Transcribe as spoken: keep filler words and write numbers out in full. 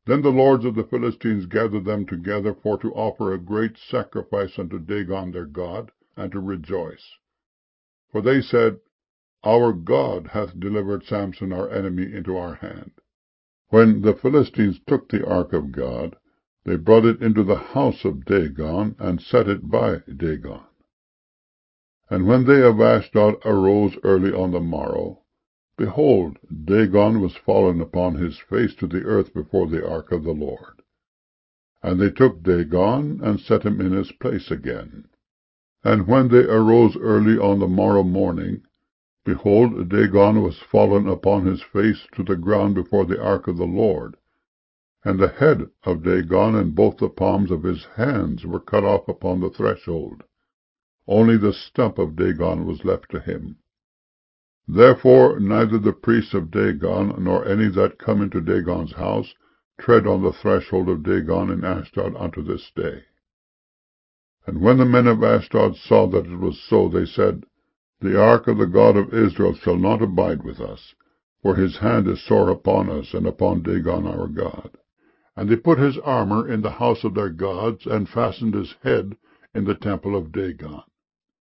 Then the lords of the Philistines gathered them together for to offer a great sacrifice unto Dagon their god, and to rejoice. For they said, Our God hath delivered Samson our enemy into our hand. When the Philistines took the ark of God, they brought it into the house of Dagon, and set it by Dagon. And when they of Ashdod arose early on the morrow, behold, Dagon was fallen upon his face to the earth before the ark of the Lord. And they took Dagon, and set him in his place again. And when they arose early on the morrow morning, behold, Dagon was fallen upon his face to the ground before the ark of the Lord. And the head of Dagon and both the palms of his hands were cut off upon the threshold. Only the stump of Dagon was left to him. Therefore neither the priests of Dagon, nor any that come into Dagon's house, tread on the threshold of Dagon in Ashdod unto this day. And when the men of Ashdod saw that it was so, they said, The ark of the God of Israel shall not abide with us, for his hand is sore upon us, and upon Dagon our God. And they put his armor in the house of their gods, and fastened his head in the temple of Dagon.